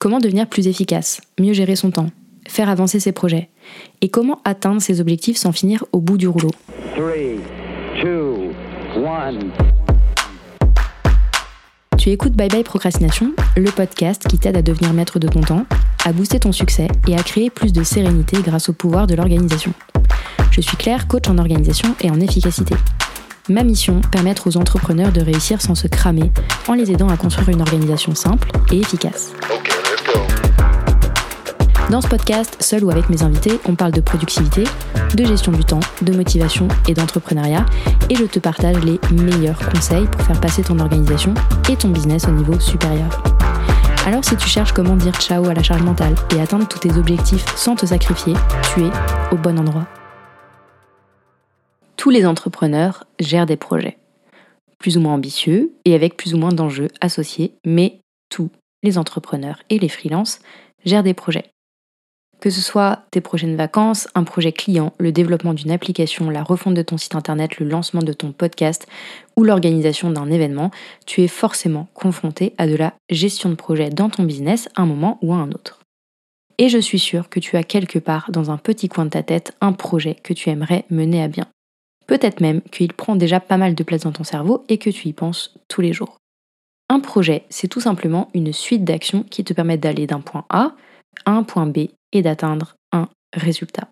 Comment devenir plus efficace, mieux gérer son temps, faire avancer ses projets et comment atteindre ses objectifs sans finir au bout du rouleau. 3, 2, 1. Tu écoutes Bye Bye Procrastination, le podcast qui t'aide à devenir maître de ton temps, à booster ton succès et à créer plus de sérénité grâce au pouvoir de l'organisation. Je suis Claire, coach en organisation et en efficacité. Ma mission, permettre aux entrepreneurs de réussir sans se cramer en les aidant à construire une organisation simple et efficace. Dans ce podcast, seul ou avec mes invités, on parle de productivité, de gestion du temps, de motivation et d'entrepreneuriat et je te partage les meilleurs conseils pour faire passer ton organisation et ton business au niveau supérieur. Alors si tu cherches comment dire ciao à la charge mentale et atteindre tous tes objectifs sans te sacrifier, tu es au bon endroit. Tous les entrepreneurs gèrent des projets, plus ou moins ambitieux et avec plus ou moins d'enjeux associés, mais tous les entrepreneurs et les freelances gèrent des projets. Que ce soit tes prochaines vacances, un projet client, le développement d'une application, la refonte de ton site internet, le lancement de ton podcast ou l'organisation d'un événement, tu es forcément confronté à de la gestion de projet dans ton business à un moment ou à un autre. Et je suis sûre que tu as quelque part dans un petit coin de ta tête un projet que tu aimerais mener à bien. Peut-être même qu'il prend déjà pas mal de place dans ton cerveau et que tu y penses tous les jours. Un projet, c'est tout simplement une suite d'actions qui te permettent d'aller d'un point A à un point B et d'atteindre un résultat.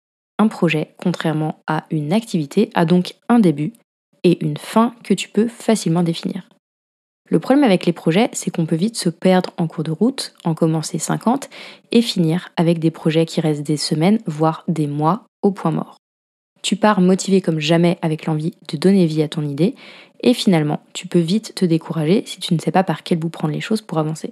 Un projet, contrairement à une activité, a donc un début et une fin que tu peux facilement définir. Le problème avec les projets, c'est qu'on peut vite se perdre en cours de route, en commencer 50 et finir avec des projets qui restent des semaines, voire des mois au point mort. Tu pars motivé comme jamais avec l'envie de donner vie à ton idée et finalement, tu peux vite te décourager si tu ne sais pas par quel bout prendre les choses pour avancer.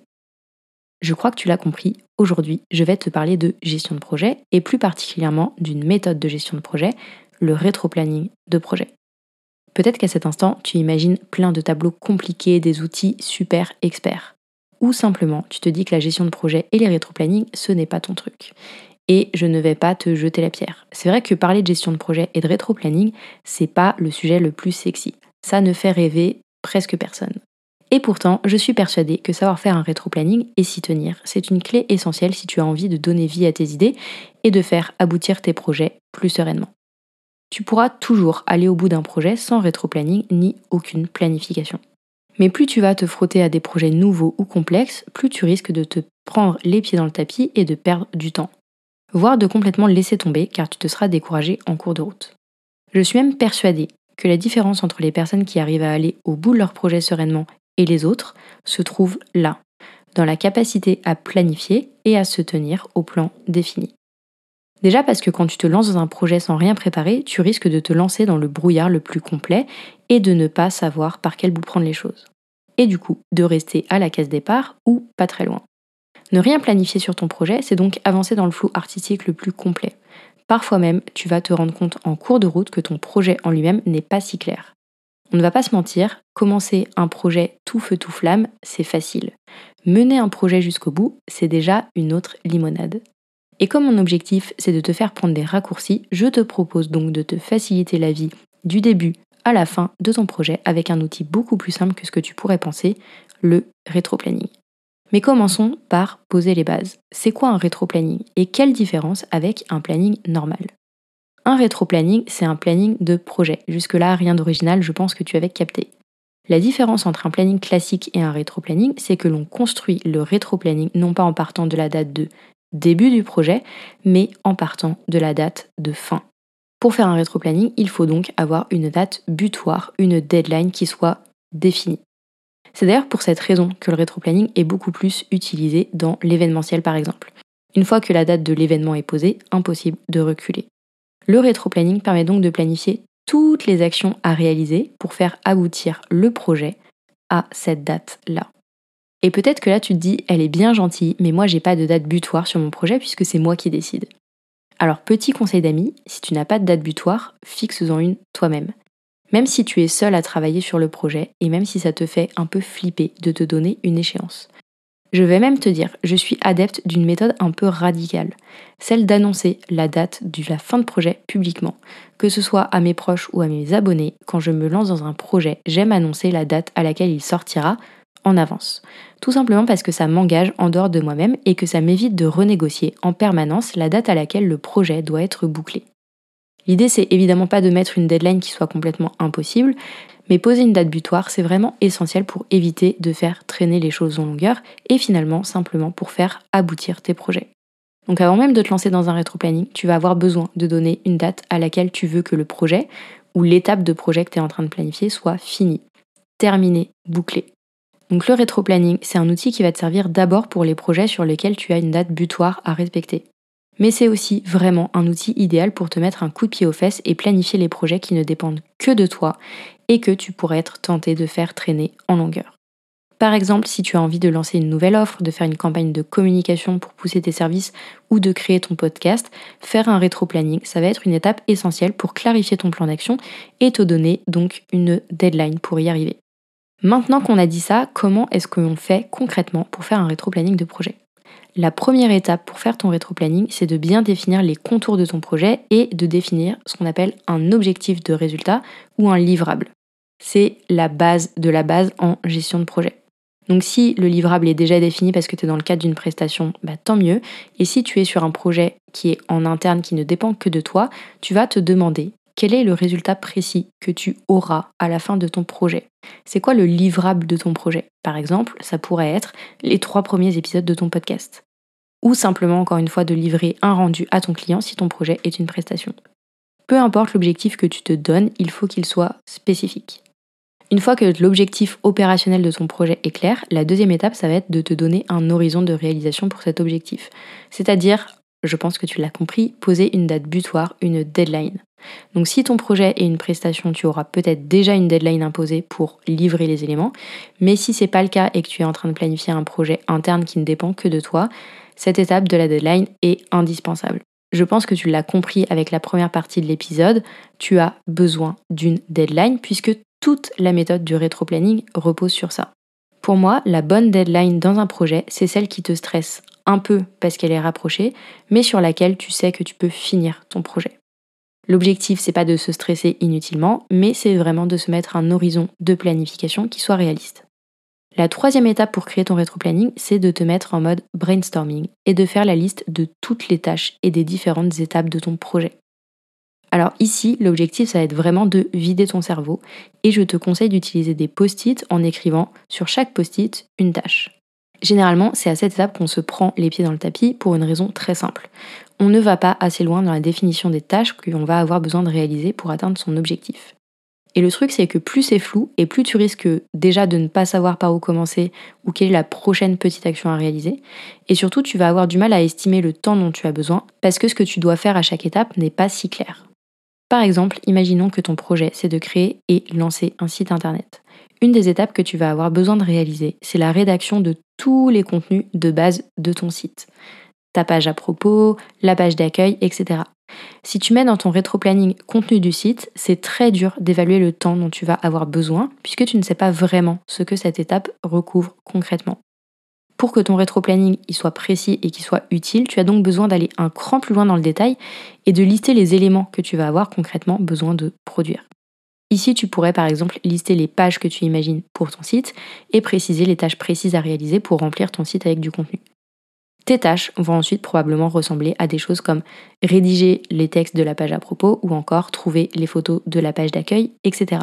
Je crois que tu l'as compris, aujourd'hui, je vais te parler de gestion de projet et plus particulièrement d'une méthode de gestion de projet, le rétro-planning de projet. Peut-être qu'à cet instant, tu imagines plein de tableaux compliqués, des outils super experts. Ou simplement, tu te dis que la gestion de projet et les rétro-planning, ce n'est pas ton truc. Et je ne vais pas te jeter la pierre. C'est vrai que parler de gestion de projet et de rétro-planning, c'est pas le sujet le plus sexy. Ça ne fait rêver presque personne. Et pourtant, je suis persuadée que savoir faire un rétro-planning et s'y tenir, c'est une clé essentielle si tu as envie de donner vie à tes idées et de faire aboutir tes projets plus sereinement. Tu pourras toujours aller au bout d'un projet sans rétro-planning ni aucune planification. Mais plus tu vas te frotter à des projets nouveaux ou complexes, plus tu risques de te prendre les pieds dans le tapis et de perdre du temps. Voire de complètement laisser tomber car tu te seras découragé en cours de route. Je suis même persuadée que la différence entre les personnes qui arrivent à aller au bout de leur projet sereinement et les autres se trouve là, dans la capacité à planifier et à se tenir au plan défini. Déjà parce que quand tu te lances dans un projet sans rien préparer, tu risques de te lancer dans le brouillard le plus complet et de ne pas savoir par quel bout prendre les choses. Et du coup, de rester à la case départ ou pas très loin. Ne rien planifier sur ton projet, c'est donc avancer dans le flou artistique le plus complet. Parfois même, tu vas te rendre compte en cours de route que ton projet en lui-même n'est pas si clair. On ne va pas se mentir, commencer un projet tout feu tout flamme, c'est facile. Mener un projet jusqu'au bout, c'est déjà une autre limonade. Et comme mon objectif, c'est de te faire prendre des raccourcis, je te propose donc de te faciliter la vie du début à la fin de ton projet avec un outil beaucoup plus simple que ce que tu pourrais penser, le rétro-planning. Mais commençons par poser les bases. C'est quoi un rétro-planning et quelle différence avec un planning normal ? Un rétro-planning, c'est un planning de projet. Jusque-là, rien d'original, je pense que tu avais capté. La différence entre un planning classique et un rétro-planning, c'est que l'on construit le rétro-planning non pas en partant de la date de début du projet, mais en partant de la date de fin. Pour faire un rétro-planning, il faut donc avoir une date butoir, une deadline qui soit définie. C'est d'ailleurs pour cette raison que le rétro-planning est beaucoup plus utilisé dans l'événementiel par exemple. Une fois que la date de l'événement est posée, impossible de reculer. Le rétro-planning permet donc de planifier toutes les actions à réaliser pour faire aboutir le projet à cette date-là. Et peut-être que là tu te dis, elle est bien gentille, mais moi j'ai pas de date butoir sur mon projet puisque c'est moi qui décide. Alors petit conseil d'amis, si tu n'as pas de date butoir, fixe-en une toi-même. Même si tu es seul à travailler sur le projet et même si ça te fait un peu flipper de te donner une échéance. Je vais même te dire, je suis adepte d'une méthode un peu radicale, celle d'annoncer la date de la fin de projet publiquement. Que ce soit à mes proches ou à mes abonnés, quand je me lance dans un projet, j'aime annoncer la date à laquelle il sortira en avance. Tout simplement parce que ça m'engage en dehors de moi-même et que ça m'évite de renégocier en permanence la date à laquelle le projet doit être bouclé. L'idée, c'est évidemment pas de mettre une deadline qui soit complètement impossible, mais poser une date butoir, c'est vraiment essentiel pour éviter de faire traîner les choses en longueur et finalement simplement pour faire aboutir tes projets. Donc avant même de te lancer dans un rétroplanning, tu vas avoir besoin de donner une date à laquelle tu veux que le projet ou l'étape de projet que tu es en train de planifier soit finie, terminée, bouclée. Donc le rétroplanning, c'est un outil qui va te servir d'abord pour les projets sur lesquels tu as une date butoir à respecter. Mais c'est aussi vraiment un outil idéal pour te mettre un coup de pied aux fesses et planifier les projets qui ne dépendent que de toi et que tu pourrais être tenté de faire traîner en longueur. Par exemple, si tu as envie de lancer une nouvelle offre, de faire une campagne de communication pour pousser tes services ou de créer ton podcast, faire un rétroplanning, ça va être une étape essentielle pour clarifier ton plan d'action et te donner donc une deadline pour y arriver. Maintenant qu'on a dit ça, comment est-ce qu'on fait concrètement pour faire un rétroplanning de projet ? La première étape pour faire ton rétroplanning, c'est de bien définir les contours de ton projet et de définir ce qu'on appelle un objectif de résultat ou un livrable. C'est la base de la base en gestion de projet. Donc si le livrable est déjà défini parce que tu es dans le cadre d'une prestation, tant mieux. Et si tu es sur un projet qui est en interne, qui ne dépend que de toi, tu vas te demander quel est le résultat précis que tu auras à la fin de ton projet. C'est quoi le livrable de ton projet ? Par exemple, ça pourrait être les 3 premiers épisodes de ton podcast. Ou simplement, encore une fois, de livrer un rendu à ton client si ton projet est une prestation. Peu importe l'objectif que tu te donnes, il faut qu'il soit spécifique. Une fois que l'objectif opérationnel de ton projet est clair, la deuxième étape, ça va être de te donner un horizon de réalisation pour cet objectif. C'est-à-dire, je pense que tu l'as compris, poser une date butoir, une deadline. Donc si ton projet est une prestation, tu auras peut-être déjà une deadline imposée pour livrer les éléments, mais si c'est pas le cas et que tu es en train de planifier un projet interne qui ne dépend que de toi, cette étape de la deadline est indispensable. Je pense que tu l'as compris avec la première partie de l'épisode, tu as besoin d'une deadline puisque toute la méthode du rétroplanning repose sur ça. Pour moi, la bonne deadline dans un projet, c'est celle qui te stresse un peu parce qu'elle est rapprochée, mais sur laquelle tu sais que tu peux finir ton projet. L'objectif, c'est pas de se stresser inutilement, mais c'est vraiment de se mettre un horizon de planification qui soit réaliste. La troisième étape pour créer ton rétroplanning, c'est de te mettre en mode brainstorming et de faire la liste de toutes les tâches et des différentes étapes de ton projet. Alors ici, l'objectif, ça va être vraiment de vider ton cerveau et je te conseille d'utiliser des post-it en écrivant sur chaque post-it une tâche. Généralement, c'est à cette étape qu'on se prend les pieds dans le tapis pour une raison très simple. On ne va pas assez loin dans la définition des tâches qu'on va avoir besoin de réaliser pour atteindre son objectif. Et le truc, c'est que plus c'est flou et plus tu risques déjà de ne pas savoir par où commencer ou quelle est la prochaine petite action à réaliser. Et surtout, tu vas avoir du mal à estimer le temps dont tu as besoin parce que ce que tu dois faire à chaque étape n'est pas si clair. Par exemple, imaginons que ton projet, c'est de créer et lancer un site internet. Une des étapes que tu vas avoir besoin de réaliser, c'est la rédaction de tous les contenus de base de ton site. Ta page à propos, la page d'accueil, etc. Si tu mets dans ton rétroplanning contenu du site, c'est très dur d'évaluer le temps dont tu vas avoir besoin puisque tu ne sais pas vraiment ce que cette étape recouvre concrètement. Pour que ton rétroplanning il soit précis et qu'il soit utile, tu as donc besoin d'aller un cran plus loin dans le détail et de lister les éléments que tu vas avoir concrètement besoin de produire. Ici, tu pourrais par exemple lister les pages que tu imagines pour ton site et préciser les tâches précises à réaliser pour remplir ton site avec du contenu. Tes tâches vont ensuite probablement ressembler à des choses comme rédiger les textes de la page à propos ou encore trouver les photos de la page d'accueil, etc.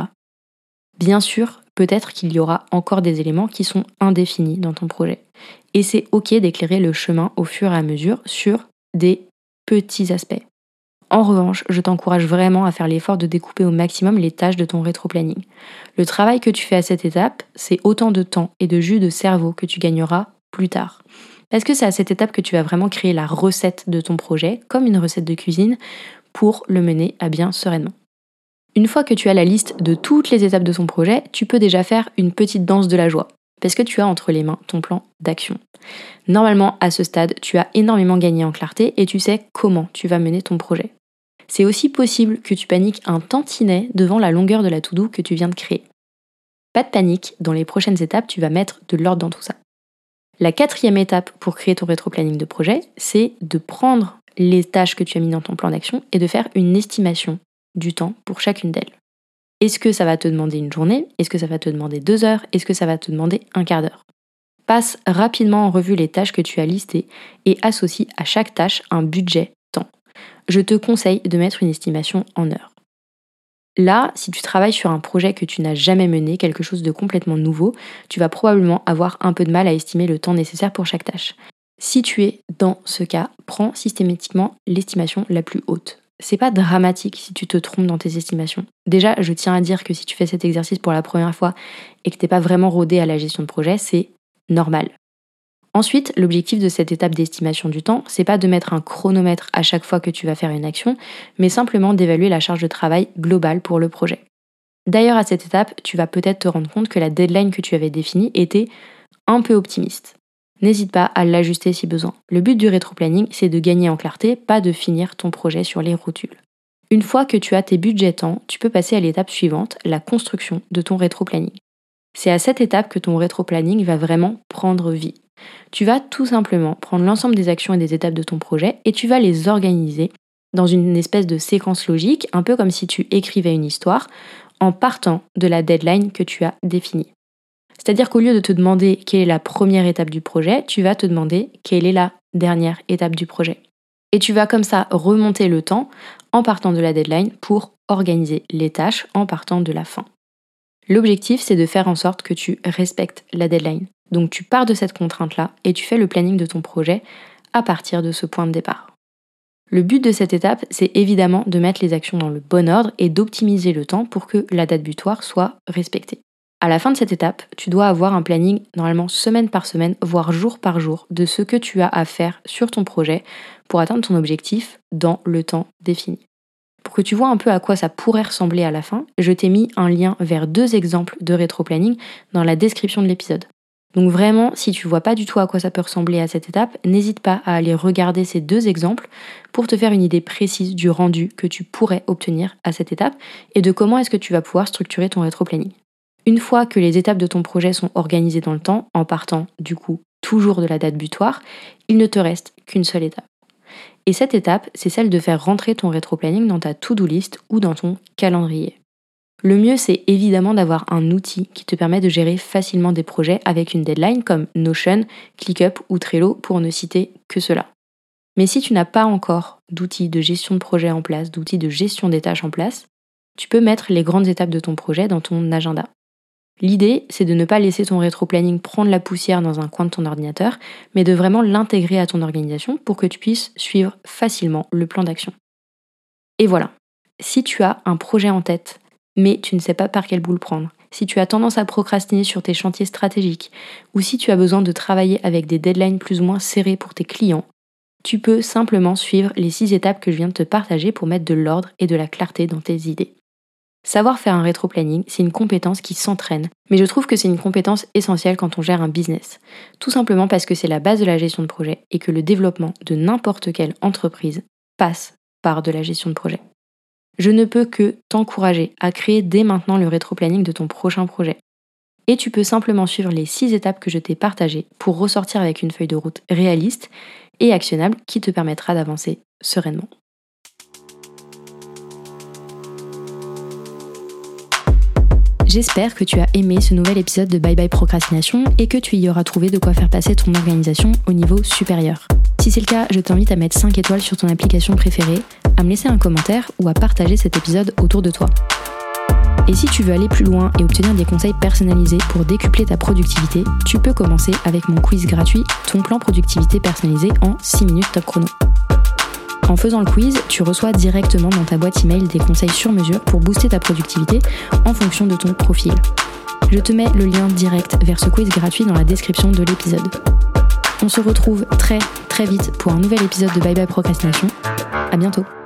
Bien sûr, peut-être qu'il y aura encore des éléments qui sont indéfinis dans ton projet. Et c'est ok d'éclairer le chemin au fur et à mesure sur des petits aspects. En revanche, je t'encourage vraiment à faire l'effort de découper au maximum les tâches de ton rétroplanning. Le travail que tu fais à cette étape, c'est autant de temps et de jus de cerveau que tu gagneras plus tard. Parce que c'est à cette étape que tu vas vraiment créer la recette de ton projet, comme une recette de cuisine, pour le mener à bien sereinement. Une fois que tu as la liste de toutes les étapes de ton projet, tu peux déjà faire une petite danse de la joie, parce que tu as entre les mains ton plan d'action. Normalement, à ce stade, tu as énormément gagné en clarté et tu sais comment tu vas mener ton projet. C'est aussi possible que tu paniques un tantinet devant la longueur de la to-do que tu viens de créer. Pas de panique, dans les prochaines étapes, tu vas mettre de l'ordre dans tout ça. La quatrième étape pour créer ton rétroplanning de projet, c'est de prendre les tâches que tu as mises dans ton plan d'action et de faire une estimation du temps pour chacune d'elles. Est-ce que ça va te demander une journée? Est-ce que ça va te demander 2 heures? Est-ce que ça va te demander un quart d'heure? Passe rapidement en revue les tâches que tu as listées et associe à chaque tâche un budget temps. Je te conseille de mettre une estimation en heures. Là, si tu travailles sur un projet que tu n'as jamais mené, quelque chose de complètement nouveau, tu vas probablement avoir un peu de mal à estimer le temps nécessaire pour chaque tâche. Si tu es dans ce cas, prends systématiquement l'estimation la plus haute. C'est pas dramatique si tu te trompes dans tes estimations. Déjà, je tiens à dire que si tu fais cet exercice pour la première fois et que t'es pas vraiment rodé à la gestion de projet, c'est normal. Ensuite, l'objectif de cette étape d'estimation du temps, c'est pas de mettre un chronomètre à chaque fois que tu vas faire une action, mais simplement d'évaluer la charge de travail globale pour le projet. D'ailleurs, à cette étape, tu vas peut-être te rendre compte que la deadline que tu avais définie était un peu optimiste. N'hésite pas à l'ajuster si besoin. Le but du rétroplanning, c'est de gagner en clarté, pas de finir ton projet sur les rotules. Une fois que tu as tes budgets temps, tu peux passer à l'étape suivante, la construction de ton rétroplanning. C'est à cette étape que ton rétroplanning va vraiment prendre vie. Tu vas tout simplement prendre l'ensemble des actions et des étapes de ton projet et tu vas les organiser dans une espèce de séquence logique, un peu comme si tu écrivais une histoire, en partant de la deadline que tu as définie. C'est-à-dire qu'au lieu de te demander quelle est la première étape du projet, tu vas te demander quelle est la dernière étape du projet. Et tu vas comme ça remonter le temps en partant de la deadline pour organiser les tâches en partant de la fin. L'objectif, c'est de faire en sorte que tu respectes la deadline. Donc tu pars de cette contrainte-là et tu fais le planning de ton projet à partir de ce point de départ. Le but de cette étape, c'est évidemment de mettre les actions dans le bon ordre et d'optimiser le temps pour que la date butoir soit respectée. À la fin de cette étape, tu dois avoir un planning normalement semaine par semaine, voire jour par jour, de ce que tu as à faire sur ton projet pour atteindre ton objectif dans le temps défini. Pour que tu vois un peu à quoi ça pourrait ressembler à la fin, je t'ai mis un lien vers 2 exemples de rétroplanning dans la description de l'épisode. Donc vraiment, si tu vois pas du tout à quoi ça peut ressembler à cette étape, n'hésite pas à aller regarder ces 2 exemples pour te faire une idée précise du rendu que tu pourrais obtenir à cette étape et de comment est-ce que tu vas pouvoir structurer ton rétroplanning. Une fois que les étapes de ton projet sont organisées dans le temps, en partant du coup toujours de la date butoir, il ne te reste qu'une seule étape. Et cette étape, c'est celle de faire rentrer ton rétroplanning dans ta to-do list ou dans ton calendrier. Le mieux, c'est évidemment d'avoir un outil qui te permet de gérer facilement des projets avec une deadline comme Notion, ClickUp ou Trello pour ne citer que cela. Mais si tu n'as pas encore d'outils de gestion de projet en place, d'outils de gestion des tâches en place, tu peux mettre les grandes étapes de ton projet dans ton agenda. L'idée, c'est de ne pas laisser ton rétroplanning prendre la poussière dans un coin de ton ordinateur, mais de vraiment l'intégrer à ton organisation pour que tu puisses suivre facilement le plan d'action. Et voilà, si tu as un projet en tête, mais tu ne sais pas par quel bout le prendre, si tu as tendance à procrastiner sur tes chantiers stratégiques, ou si tu as besoin de travailler avec des deadlines plus ou moins serrées pour tes clients, tu peux simplement suivre les 6 étapes que je viens de te partager pour mettre de l'ordre et de la clarté dans tes idées. Savoir faire un rétroplanning, c'est une compétence qui s'entraîne, mais je trouve que c'est une compétence essentielle quand on gère un business. Tout simplement parce que c'est la base de la gestion de projet et que le développement de n'importe quelle entreprise passe par de la gestion de projet. Je ne peux que t'encourager à créer dès maintenant le rétroplanning de ton prochain projet. Et tu peux simplement suivre les 6 étapes que je t'ai partagées pour ressortir avec une feuille de route réaliste et actionnable qui te permettra d'avancer sereinement. J'espère que tu as aimé ce nouvel épisode de Bye Bye Procrastination et que tu y auras trouvé de quoi faire passer ton organisation au niveau supérieur. Si c'est le cas, je t'invite à mettre 5 étoiles sur ton application préférée, à me laisser un commentaire ou à partager cet épisode autour de toi. Et si tu veux aller plus loin et obtenir des conseils personnalisés pour décupler ta productivité, tu peux commencer avec mon quiz gratuit, ton plan productivité personnalisé en 6 minutes top chrono. En faisant le quiz, tu reçois directement dans ta boîte email des conseils sur mesure pour booster ta productivité en fonction de ton profil. Je te mets le lien direct vers ce quiz gratuit dans la description de l'épisode. On se retrouve très vite pour un nouvel épisode de Bye Bye Procrastination. À bientôt.